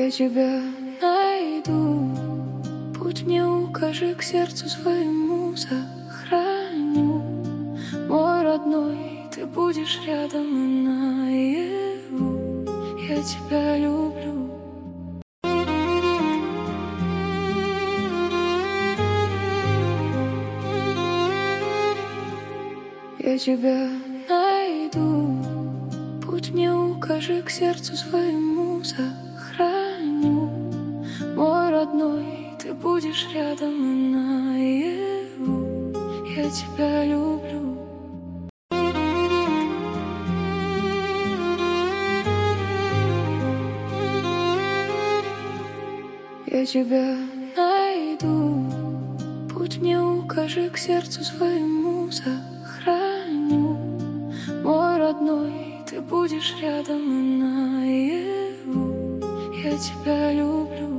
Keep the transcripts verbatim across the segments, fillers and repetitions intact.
Я тебя найду, путь мне укажи, к сердцу своему сохраню. Мой родной, ты будешь рядом и наяву. Я тебя люблю. Я тебя найду, путь мне укажи, к сердцу своему сохраню. Мой родной, ты будешь рядом и наяву. Я тебя люблю. Я тебя найду, путь мне укажи, к сердцу своему сохраню. Мой родной, ты будешь рядом и наяву. Я тебя люблю.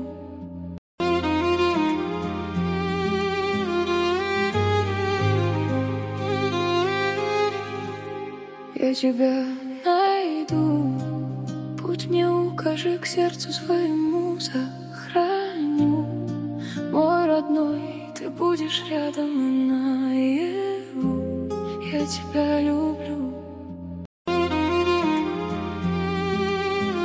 Я тебя найду, путь мне укажи, к сердцу своему сохраню. Мой родной, ты будешь рядом и наяву. Я тебя люблю.